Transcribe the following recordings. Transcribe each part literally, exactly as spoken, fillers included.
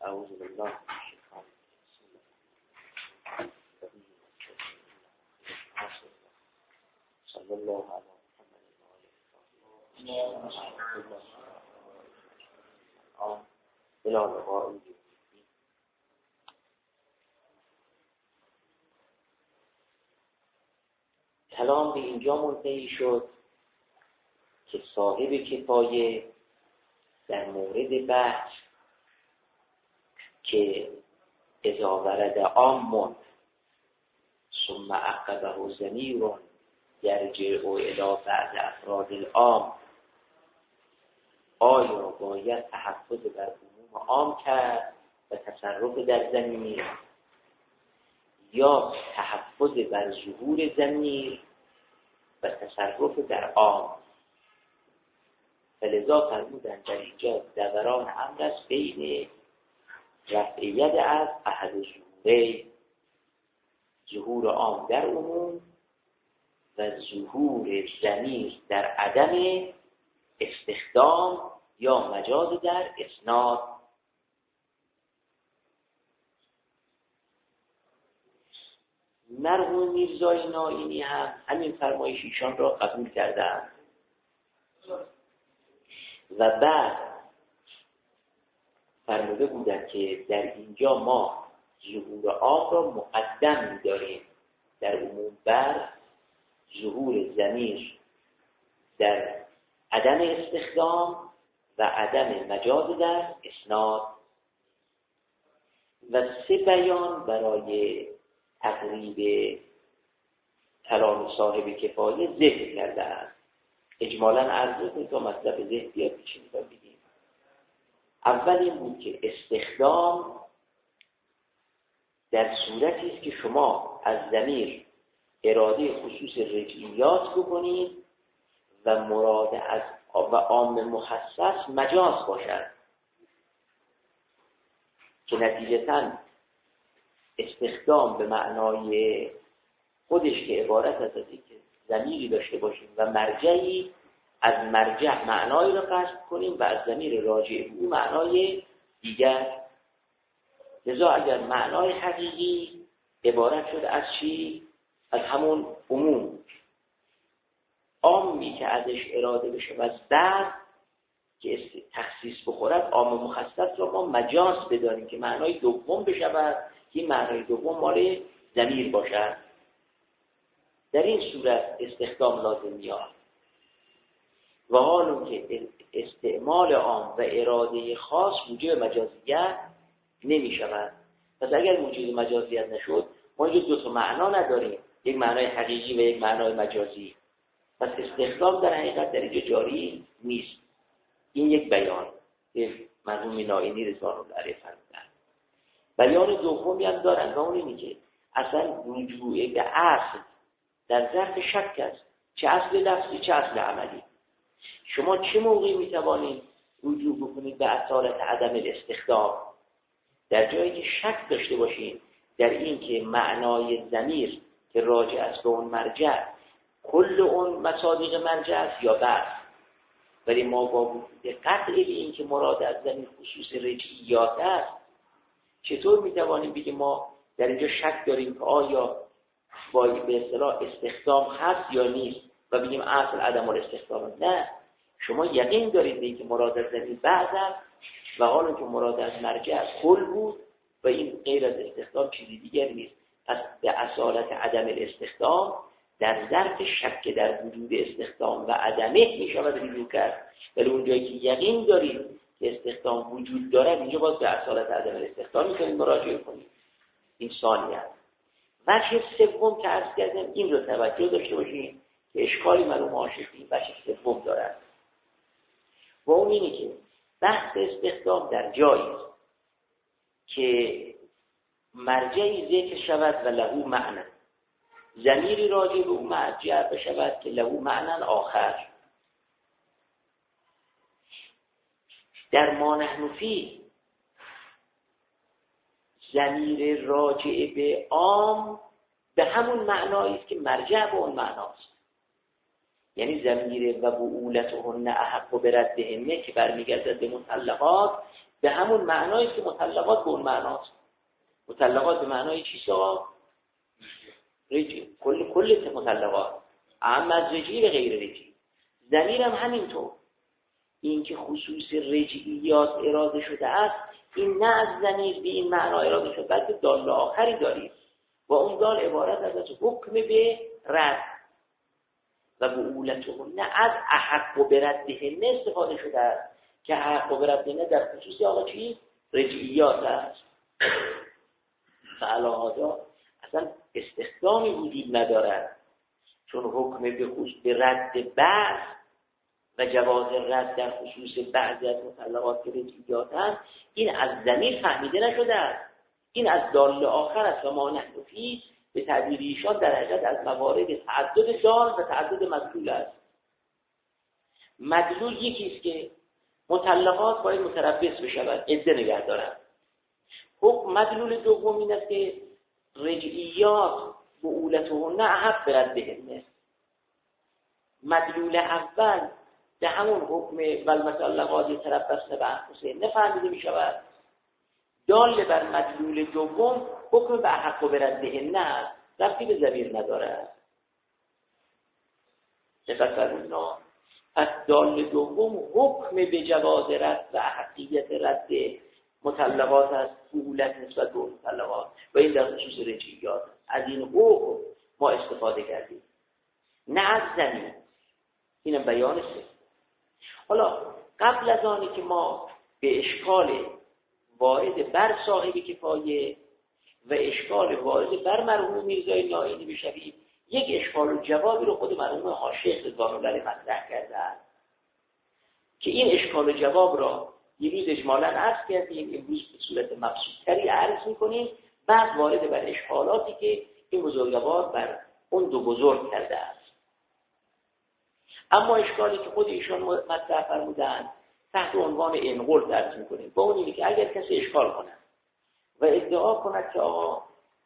اعوذ بالله من الشیطان الرجیم. صلی الله علی محمد و آله الطاهرین. الى لقاء کلام به اینجا منتهی شد که صاحب کفایه در مورد بحث که اذا ورد عام ثم عقبه ضمیر یرجع الی بعض افراد العام، آیا باید تحفظ بر عموم عام کرد و تصرف در ضمیر یا تحفظ بر ظهور ضمیر و تصرف در عام؟ فلذا فرمودند در اینجا دوران امر است بین رفع ید از احد ظهوره، ظهور عام در عموم و ظهور ضمیر در عدم استخدام یا مجاز در اسناد. مرحوم میرزای نائینی هم همین فرمایش ایشان را قبول کردند و بعد فرموده بودند که در اینجا ما ظهور عام را مقدم می‌داریم در عموم بر ظهور ضمیر در عدم استخدام و عدم مجاز در اسناد. و سه بیان برای تقریب کلام صاحب کفایه ذکر کرده است. اجمالاً عرض کنید تا مطلب ذهن بیاد پیش رو بگیم. اول این بود که استخدام در صورتی است که شما از ضمیر اراده خصوص رجعیات بکنید و مراد از و عام مخصص مجاز باشد که نتیجتاً استخدام به معنای خودش که عبارت از اینه که ضمیری داشته باشیم و مرجعی، از مرجع معنایی را قصد کنیم و از ضمیر راجع به او معنای دیگر. لذا اگر معنای حقیقی عبارت شده از چی؟ از همون عموم، عامی که ازش اراده بشه و از بعد که تخصیص بخورد عام مخصص را ما مجاز بدانیم که معنای دوم بشود، که این معنای دوم مال ضمیر باشد. در این صورت استخدام لازم میاد و حالا که استعمال عام و اراده خاص موجب مجازیت نمی شود. پس اگر موجب مجازیت نشد ما اینجا دو تا معنا نداریم، یک معنای حقیقی و یک معنای مجازی. پس استخدام در حقیقت در اینجا جاری نیست. این یک بیان که مرحوم نائینی رضوان الله علیه فرمودند. بیان دومی هم دارن و اون اینه که اصلا رجوع به اصل در ظرف شک است، چه اصل لفظی چه اصل عملی. شما چه موقعی میتوانید رجوع بکنید به اصالت عدم الاستخدام؟ در جایی که شک داشته باشید در این که معنای ضمیر که راجع است به اون مرجع کل اون مصادیق مرجع است یا بس. ولی ما با وجود قطع به این که مراد از ضمیر خصوص رجعیات است، چطور میتوانیم بگیم ما در اینجا شک داریم که آیا با به اصطلاح استخدام هست یا نیست و بگیم اصل عدم الاستخدام؟ نه، شما یقین دارید به این که مراد از ضمیر بعض است و حالا که مراد از مرجع کل بود و این غیر از استخدام چیزی دیگر نیست. پس به اصالت عدم الاستخدام در ظرف شک در وجود استخدام و عدمه می شود رجوع کرد. ولی اونجایی که یقین دارید که استخدام وجود دارد اینجا باز به اصالت عدم الاستخدام میتونید مراجعه کنید. این ثانیه. وجه سوم که عرض کردم این رو توجه داشته باشید که اشکالی مرحوم عاشقی وجه سوم دارد و اون اینه که بحث استخدام در جایی است که مرجعی ذکر شود و له معنی، ضمیری راجع به اون مرجع بشود که له معنی آخر. در ما نحن فیه ضمیر راجع به عام به همون معنایی است که مرجع به اون معناست. یعنی ضمیر و بؤولتهن احق برد بهمه که برمیگردد به مطلقات به همون معنایی که مطلقات به اون معناست. مطلقات به معنای چیست آقا؟ رجی. کل کل مطلقات اما از رجی به غیر رجی. ضمیر هم همینطور. این که خصوص رجعیات اراده شده است، این نه از ضمیر به این معنا اراده شده، بلکه دال آخری داریم و اون دال عبارت از از حکم به رد و بؤولتهن نه از احق و بردهن استفاده شده است که احق و بردهن در خصوص آقا چی؟ رجعیات است. فعلاهادا اصلا استخدامی وجود ندارد، چون حکم به خصوص به رد بعض و جواز رد در خصوص بعضی از مطلقات که رجعیات هست، این از ضمیر فهمیده نشده است، این از دال آخر است و ما نحن فیه به تعبیر ایشان در حقیقت از موارد تعدد دال و تعدد مدلول است. مدلول یکیست که مطلقات باید متربص بشود، عده نگه دارند. حکم مدلول دوم این است که رجعیات بؤولتهن احق بردهن. مدلول اول به همون حکم والمطلقات یتربصن بانفسهن فهمیده می شود. دال بر مدلول دوم حکم به احق و بردهن است، ربطی به ضمیر نداره. تفکرون. پس دال دوم حکم به جواز رد و احقیت رد مطلقات است، بؤولت نسبت به مطلقات و این در خصوص رجعیات. از این حکم ما استفاده کردیم، نه از ضمیر. اینم بیان است. حالا قبل از آنی که ما به اشکال وارد بر صاحب کفایه و اشکال وارد بر مرحوم میرزای نائینی بشویم، یک اشکال و جوابی رو خود مرحوم حاشیه رضوان الله مطرح کرده است که این اشکال و جواب را یه روز اجمالاً عرض کردیم، امروز به صورت مبسوط‌تری عرض می‌کنیم، بعد وارد بر اشکالاتی که این بزرگوار بر اون دو بزرگ کرده است. اما اشکالی که خود ایشان مطرح فرمودند تحت عنوان انقل درس می‌کنیم، با اون اینه که اگر کسی اشکال کند و ادعا کند که آقا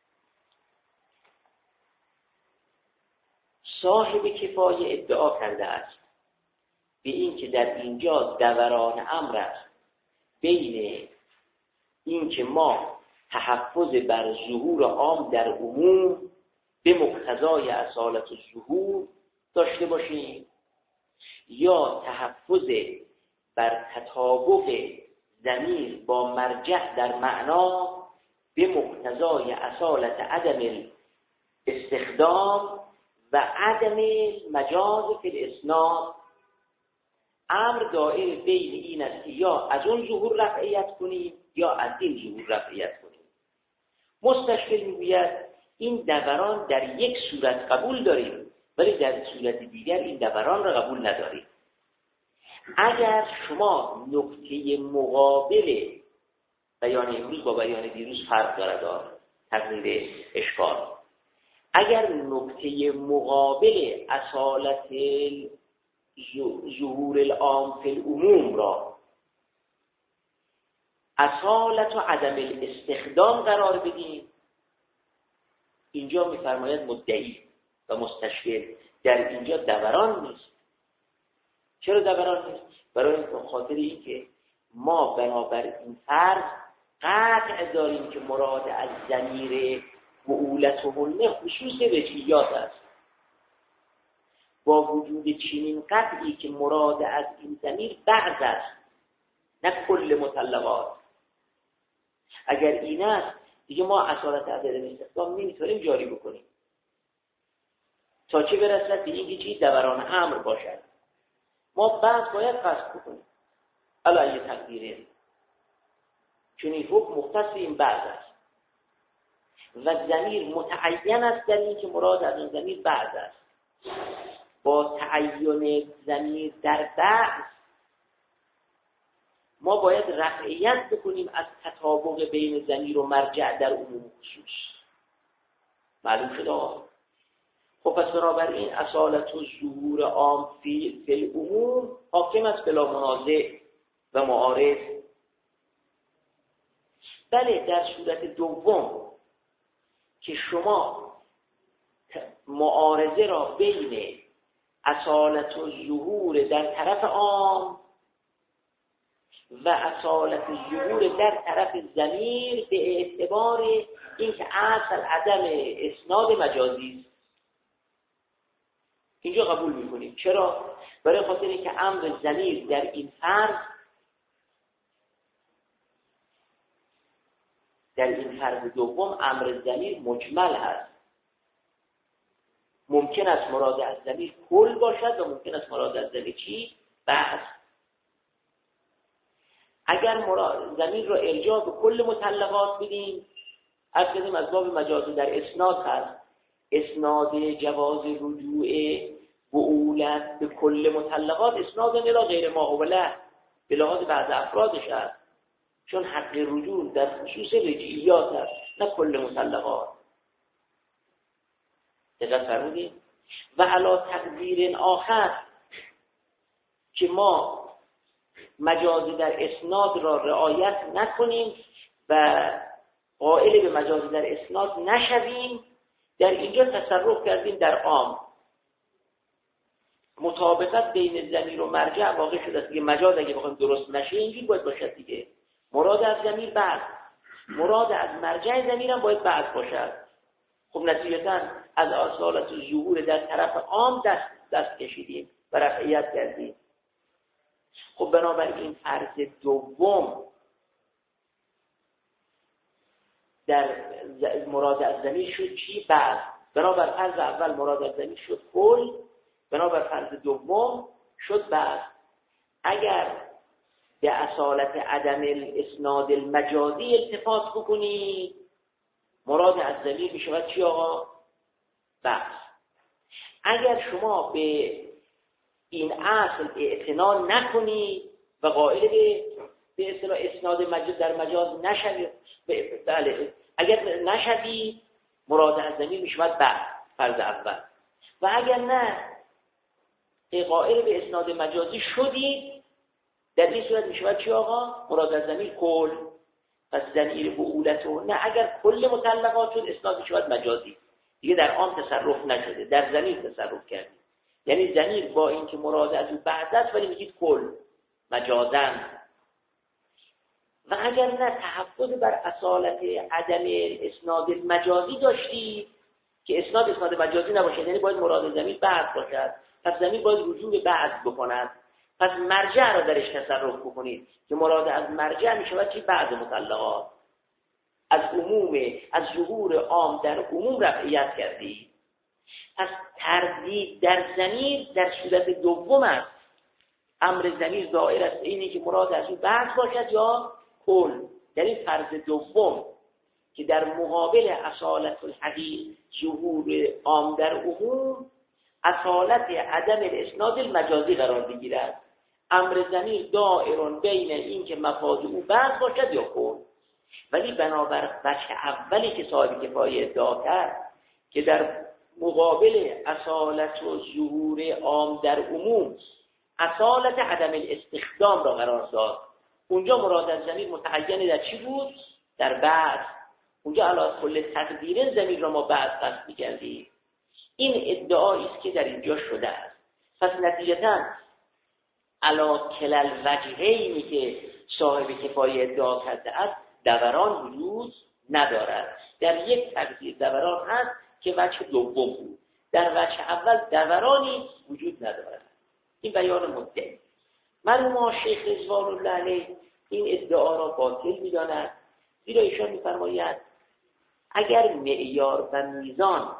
صاحب کفایه ادعا کرده است به این که در اینجا دوران امر است بین این که ما تحفظ بر ظهور عام در عموم به مقتضای اصالت ظهور داشته باشیم یا تحفظ بر تطابق ضمیر با مرجع در معنا به مقتضای اصالت عدم استخدام و عدم مجاز فی الاسناد. امر دائر بین این است که یا از اون ظهور رفعیت کنیم یا از این ظهور رفعیت کنیم. مستشکل میگوید این دوران در یک صورت قبول داریم ولی در صورت دیگر این دوران را قبول نداریم. اگر شما نکته مقابل بیان امروز با بیان دیروز فرق دارد، تقدیر اشکال، اگر نکته مقابل اصالت ظهور العام فی العموم را اصالت و عدم الاستخدام قرار بدیم، اینجا می‌فرماید مدعی و مستشکل در اینجا دوران نیست. چرا دوران نیست؟ برای خاطر این که ما بنابر این فرض قطع داریم که مراد از ضمیر بؤولتهن خصوص رجعیات است. با وجود چنین قطعی که مراد از این ضمیر بعض است نه کل مطلقات. اگر این است دیگه ما اصالت عدم استخدام نمیتونیم جاری بکنیم تا چه برسد به اینکه چی دوران امر باشد. ما بعض باید قصد بکنیم علی تقدیره، چون این حکم مختص این بعض است و ضمیر متعین است در این که مراد از اون ضمیر بعض است. با تعین ضمیر در بعض ما باید رفعیت بکنیم از تطابق بین ضمیر و مرجع در عموم خصوص. معلوم شد؟ خب پس بنابراین اصالت و ظهور عام فی العموم حاکم است بلا منازع و معارض. بله در صورت دوم که شما معارضه را بین اصالت و ظهور در طرف عام و اصالت ظهور در طرف ضمیر به اعتبار اینکه اصل عدم اسناد مجازی است. اینجا قبول میکنیم. چرا؟ برای خاطر اینکه امر ضمیر در این فرض در این فرض دوم امر ضمیر مجمل هست. ممکن است مراد از ضمیر کل باشد و ممکن است مراد از ضمیر چی؟ بعض. اگر مراد ضمیر رو ارجاع به کل مطلقات بدیم، از کدیم از باب مجاز در اسناد هست. اسناد جواز رجوع بعولت به کل مطلقات اسناد نلا غیر ما اوله به لحاظ بعض افرادش هست، چون حق رجوع در خصوص رجعیات هست نه کل مطلقات. دقیق فرمودیم. و علا تقدیر آخر که ما مجاز در اسناد را رعایت نکنیم و قائل به مجاز در اسناد نشویم، در اینجا تصرف کردیم در عام. مطابقت بین ضمیر و مرجع واقع شده است دیگه. مجاز اگه بخوایم درست نشه اینجوری باید باشد دیگه. مراد از ضمیر بعد، مراد از مرجع ضمیر هم باید بعد باشد. خب نتیجتاً از اصالت ظهور در طرف عام دست دست کشیدیم و رفعیت کردیم. خب بنابراین فرض دوم در مراد از ضمیر شد چی؟ بعد. بنابر فرض اول مراد از ضمیر شد کل، بنابر فرض دوم شد بعد. اگر به اصالت عدم الاسناد المجازی التفات بکنید، مراد از ضمیر میشود چی آقا؟ بعد. اگر شما به این اصل اعتنا نکنید و قائل به به اصطلاح اسناد مجاز در مجاز نشوید، بله اگر نشوید مراد از ضمیر میشود بعد فرض اول. و اگر نه قائل به اسناد مجازی شدید، در این صورت میشود چی آقا؟ مراد از ضمیر کل. پس ضمیر بعولتو نه اگر کل مطلقات شد اسناد میشود مجازی، دیگه در عام تصرف نشده، در ضمیر تصرف کردید. یعنی ضمیر با اینکه مراد از او بعد است ولی میگید کل مجازن. و اگر نه تحفظ بر اصالت عدم اسناد مجازی داشتید که اسناد اسناد مجازی نباشد، یعنی باید مراد ضمیر بعد باشد، پس ضمیر باید رجوع به بعد بکند، پس مرجع را درش تصرف بکنید که مراد از مرجع میشود چی؟ بعد مطلقات. از عموم از ظهور عام در عموم رفعیت کردید. پس تردید در ضمیر در صورت دوم است. امر ضمیر دائر است اینی که مراد از اون بعد باشد یا کل. یعنی فرض دوم که در مقابل اصالت الحدیث ظهور عام در عموم اصالت عدم الاسناد المجازی قرار بگیرد. امر ضمیر دائر بین این که مفاد او بعد باشد یا کل. ولی بنابر وجه اولی که صاحب کفایه ادعا کرد که در مقابل اصالت و ظهور عام در عموم اصالت عدم الاستخدام را قرار داد، اونجا مراد از ضمیر متعین در چی بود؟ در بعد. اونجا علاوه کل تقدیر ضمیر را ما بعد قصد می‌کردیم. این ادعایی است که در اینجا شده است. پس نتیجتاً علا کلل وجهینی که صاحب کفایه ادعا کرده است دوران وجود ندارد. در یک تقدیر دوران هست که وجه دوم بود، در وجه اول دورانی وجود ندارد. این بیان مدعی. مرحوم شیخ رضوان الله علیه این ادعا را باطل می‌داند، زیرا ایشان می‌فرماید اگر معیار و میزان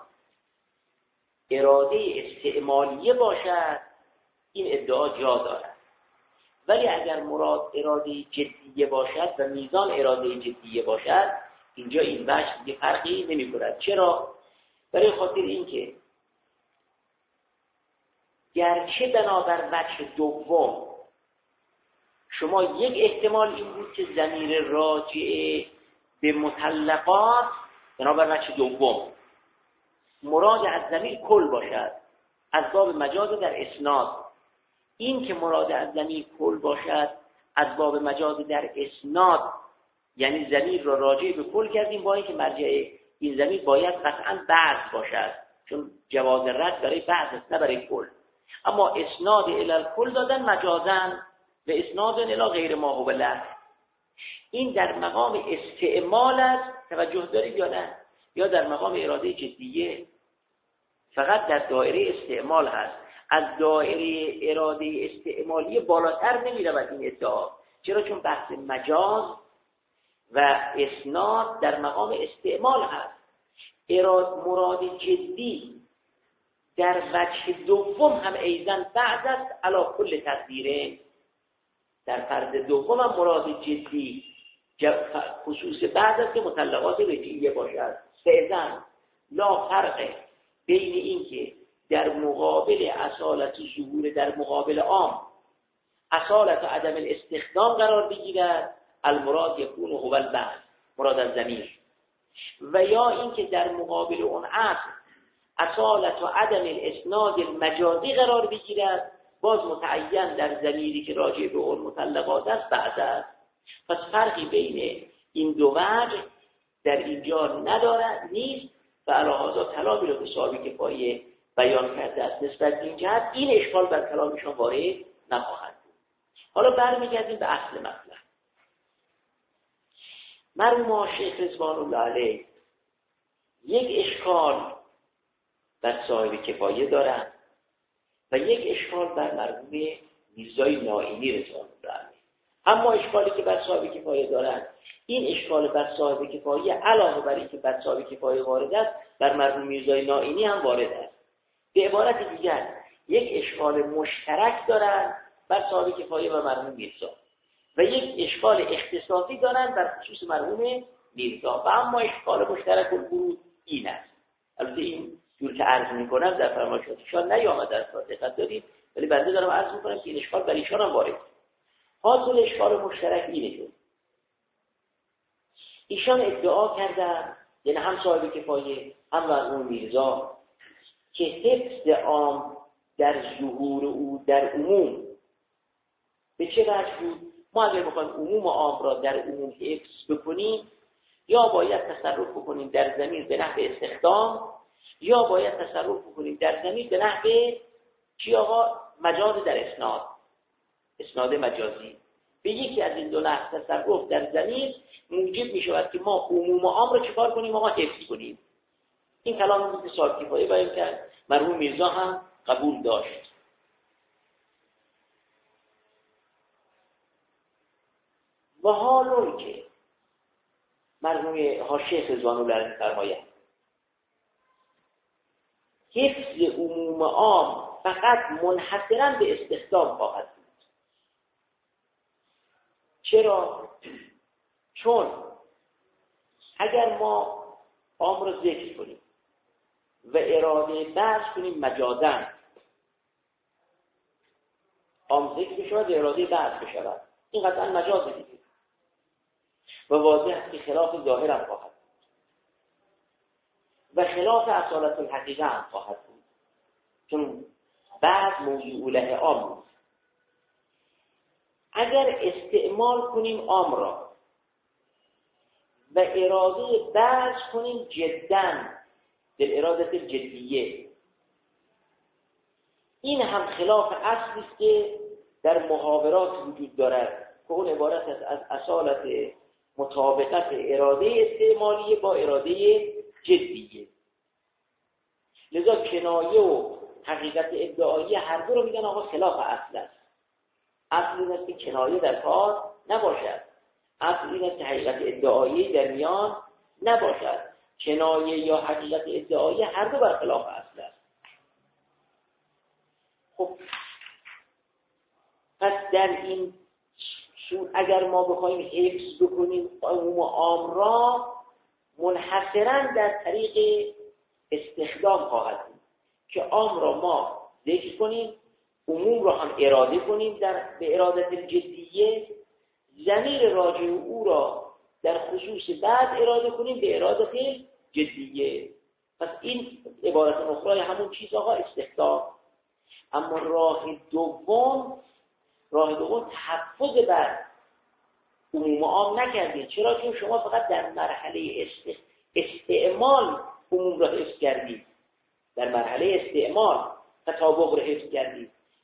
اراده استعمالیه باشد این ادعا جا دارد، ولی اگر مراد اراده جدیه باشد و میزان اراده جدیه باشد اینجا این وجه دیگه فرقی نمی‌کند. چرا؟ برای خاطر اینکه گرچه بنابر وجه دوم شما یک احتمال این بود که ضمیر راجع به مطلقات بنابر وجه دوم مراد از ضمیر کل باشد از باب مجاز در اسناد. این که مراد از ضمیر کل باشد از باب مجاز در اسناد یعنی ضمیر را راجع به کل کردیم، با اینکه مرجع این ضمیر باید قطعاً بعض باشد، چون جواز رد برای بعض است نه برای کل. اما اسناد الی الکل دادن مجازن و اسناد الی غیر ما هو له. این در مقام استعمال است، توجه دارید یا نه؟ یا در مقام اراده جدیه؟ فقط در دایره استعمال هست. از دایره اراده استعمالی بالاتر نمی‌رود این ادعا. چرا؟ چون بحث مجاز و اسناد در مقام استعمال هست. اراد مراد جدی در وجه دوم هم ایزن بعد است علی کل تقدیره. در فرض دوم هم مراد جدی خصوص بعد است که مطلقات رجعیه باشد. ایزن لا فرق بین این که در مقابل اصالت ظهور در مقابل عام اصالت و عدم الاستخدام قرار بگیرد، المراد یکون هو البعض، مراد از ضمیر، و یا اینکه در مقابل اون اصل اصالت و عدم الاسناد المجازی قرار بگیرد، باز متعین در ضمیری که راجع به اون مطلقات است بعد است. پس فرقی بین این دو وجه در اینجا ندارد نیست و علاوه کلامی رو به صاحب کفایه بیان کرده است. نسبت به این جهت این اشکال بر کلامشان وارد نخواهد بود. حالا برمیگردیم به اصل مطلب. مرحوم شیخ رضوان الله علیه یک اشکال بر صاحب کفایه دارند و یک اشکال بر مرحوم میرزای نائینی رضوان الله علیه. اما اشکالی که بر صاحب کفایه دارند، این اشکال بر صاحب کفایه علاوه بر اینکه بر صاحب کفایه وارد است، بر مرحوم میرزای نائینی هم وارد است. به عبارت دیگر یک اشکال مشترک دارند بر صاحب کفایه و مرحوم میرزا و یک اشکال اختصاصی دارند بر خصوص مرحوم میرزا و اما اشکال مشترک الورود این است. البته این جور که عرض میکنم در فرمایشاتشان نیامده است، دقت دارید، ولی بنده دارم عرض میکنم که این اشکال بر ایشان هم وارد. حاصل اشکال مشترک اینه که ایشان ادعا کردند، یعنی هم صاحب کفایه هم مرحوم میرزا، که حفظ عام در ظهور او در عموم به چه وجه بود؟ ما اگر بخوایم عموم عام را در عموم حفظ بکنیم، یا باید تصرف بکنیم در ضمیر به نحو استخدام، یا باید تصرف بکنیم در ضمیر به نحو چی آقا؟ مجاز در اسناد، اسناد مجازی. به یکی از این دو نحو تصرف در ضمیر موجب می شود که ما عموم عام را چکار کنیم؟ آقا حفظ کنیم. این کلام بود که صاحب کفایه بیان کرد، مرحوم میرزا هم قبول داشت. و حال که مرحوم حاشیه رضوان الله علیه فرمایند حفظ عموم عام فقط منحصراً به استخدام خواهد بود. چرا؟ چون اگر ما عام را ذکر کنیم و اراده بحث کنیم مجازاً، عام ذکر بشود و اراده بحث بشود، این قطعاً مجازه دیگه و واضح است که خلاف ظاهر هم خواهد بود و خلاف اصالت الحقیقه هم خواهد بود، چون بعد موضوع له عام بود. اگر استعمال کنیم عام را و اراده بحث کنیم جداً در اراده جدیه، این هم خلاف اصلی است که در محاورات وجود دارد که اون عبارت است از اصالت مطابقت اراده استعمالیه با اراده جدیه. لذا کنایه و حقیقت ادعایی هر دو رو میگن آقا خلاف اصل است. اصل این است که کنایه در کار نباشد، اصل این است که حقیقت ادعایی در میان نباشد. کنایه یا حقیقت ادعایی هر دو بر خلاف اصل است. خب پس در این اگر ما بخوایم حفظ بکنیم عموم عام را، منحصراً در طریق استخدام خواهد بود که عام را ما ذکر کنیم، عموم را هم اراده کنیم در به ارادت جدیه، ضمیر راجع او را در خصوص بعد اراده کنیم به ارادت جدیه. پس این عبارت اخرى همون چیز آقا استخدام. اما راه دوم راه دوم تحفظ بر عموم عام نکردید. چرا؟ چون شما فقط در مرحله است... استعمال عموم را حفظ کردید، در مرحله استعمال تطابق را حفظ کردید.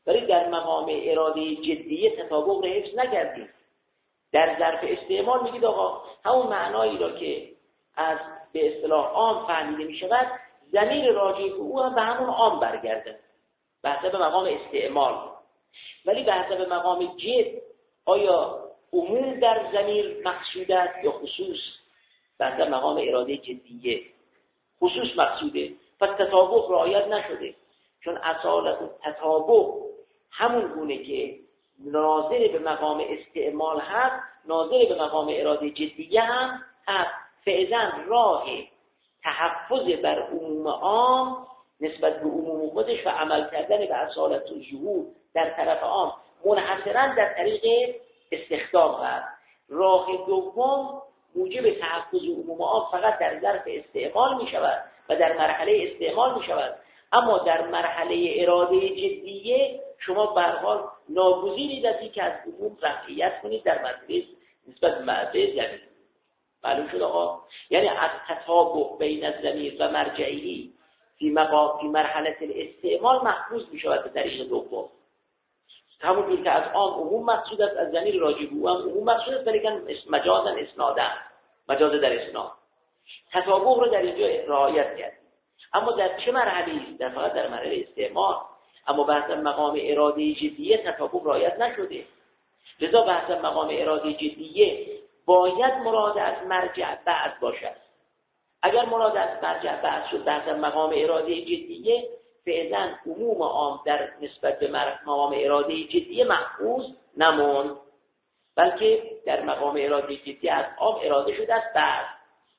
ولی در مقام اراده جدیه تطابق رو حفظ نکردید. در ظرف استعمال میگید آقا همون معنایی را که از به اصطلاح عام فهمیده میشود ضمیر راجع به او هم به همون عام برگرده به حسب مقام استعمال. ولی به حسب مقام جد آیا عموم در ضمیر مقصود است یا خصوص؟ به حسب مقام اراده جدیه خصوص مقصوده، پس تطابق رعایت نشده. چون اصالت تطابق همون گونه که ناظر به مقام استعمال هست ناظر به مقام اراده جدیه هم هست. فعلا راه تحفظ بر عموم عام نسبت به عموم خودش و عمل کردن به اصالت و ظهور در طرف عام منحصرا در طریق استخدام هست. راه دوم موجب تحفظ عموم عام فقط در ظرف استعمال می شود و در مرحله استعمال می شود. اما در مرحله اراده جدیه شما به هر حال ناگزیرید از اینکه از عموم رفعیت کنید در مرحله نسبت به معرفه ضمیر. معلوم شد آقا؟ یعنی از تطابق بین الضمیر و مرجعی فی مقام فی مرحله الاستعمال محفوظ می شود به طریق دوم. همونجور که از عام عموم مقصود است از ضمیر راجع به او هم عموم مقصود است، ولی که مجازا اسنادن مجاز در اسناد تطابق رو در اینجا رعایت کرد. اما در چه مرحله‌ای؟ در فقط در مرحله استعمال. اما بحث مقام اراده جدیه تطابق رعایت نشده. لذا بحث مقام اراده جدیه باید مراد از مرجع بعد باشد. اگر مراد از مرجع بعد شد بحث مقام اراده جدیه فعلا عموم عام در نسبت به مقام اراده جدیه محفوظ نمون، بلکه در مقام اراده جدیه از عام اراده شده است بعد.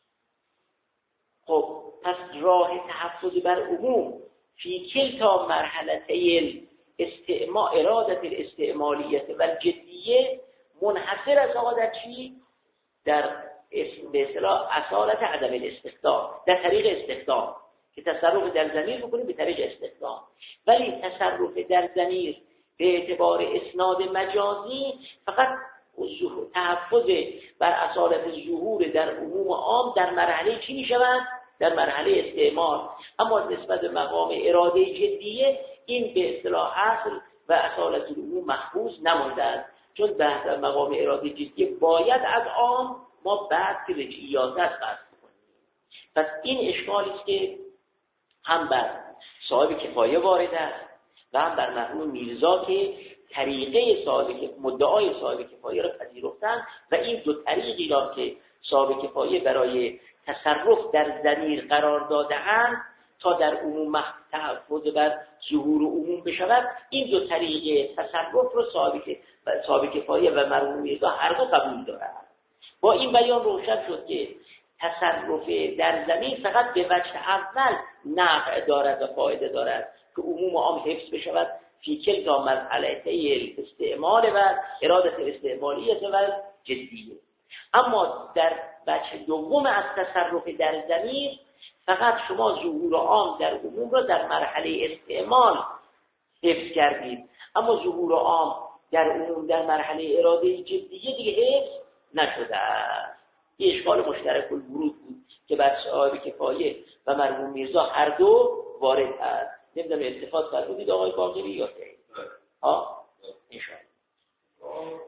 خب پس راه تحفظ بر عموم فی کلتا مرحلتي الاستعمال اراده الاستعمالیت و الجدیه منحصر است آقا در چی؟ در به اصطلاح اصالت عدم الاستخدام، در طریق استخدام که تصرف در ضمیر بکنیم به طریق استخدام. ولی تصرف در ضمیر به اعتبار اسناد مجازی فقط تحفظ بر اصالت ظهور در عموم عام در مرحله چی می شود؟ در مرحله استعمال. اما نسبت به مقام اراده جدیه این به اصطلاح اصل و اصالت العموم محفوظ نمانده است، چون بحث مقام اراده جدیه باید از عام ما بعد که رجعیات است بحث کنیم. پس این اشکالی است که هم بر صاحب کفایه وارد است و هم بر مرحوم میرزا که طریقه صاحب مدعای صاحب کفایه را پذیرفتند و این دو طریقی را که صاحب کفایه برای تصرف در ضمیر قرار داده‌اند تا در عموم تحفظ بر ظهور عموم بشود، این دو طریق تصرف رو صاحب کفایه و مرحوم میرزا هر دو قبول دارند. با این بیان روشن شد که تصرف در ضمیر فقط به وجه اول نفع دارد و فایده دارد که عموم عام حفظ بشود فی کلتا مرحلتي الاستعمال و اراده الاستعمالیت و جدیه. اما در وجه دوم از تصرف در ضمیر فقط شما ظهور عام در عموم را در مرحله استعمال حفظ کردید، اما ظهور عام در عموم در مرحله اراده جدیه دیگه حفظ نشده است. یه اشکال مشترک الورود بود که بر صاحب کفایه و مرحوم میرزا هر دو وارد است. نمیدونم اتفاق فرمودید آقای باقری یا نه؟ ها ان شاء الله.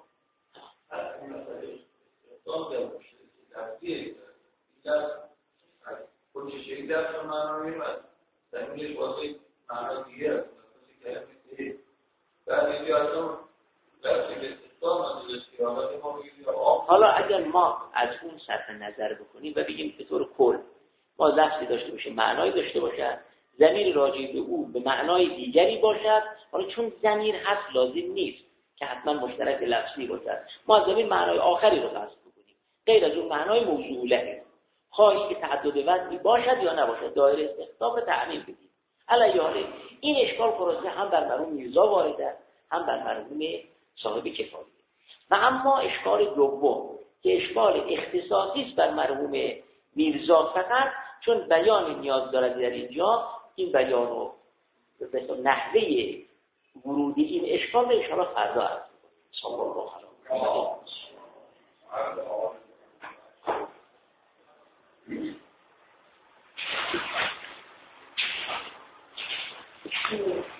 خود شهید در معنی میاد زمینش واسه معنی دیگه است مثلا کلمه بعد اینجا اصلا حالا اگر ما از اون صرف نظر بکنیم و بگیم به طور کل ما لفظی داشته باشه معنایی داشته باشد، ضمیر راجع به او به معنای دیگری باشد، حالا چون ضمیر هست لازم نیست که حتما مشترک لفظی باشد. ما از ضمیر معنای آخری رو قصد بکنیم غیر از اون معنای موصوله، خواهی که تعدد وضعی باشد یا نباشد دایره استخدام رو تعمیم بدیم. علی حال این اشکال خلاصه هم بر مرحوم میرزا وارد است هم بر مرحوم صاحب کفایه. و اما اشکال دوم که اشکال اختصاصی است بر مرحوم میرزا فقط، چون بیان نیاز دارد در اینجا این بیان رو به نحوه ورودی این اشکال به اشاره فردا است. صلی الله علیه و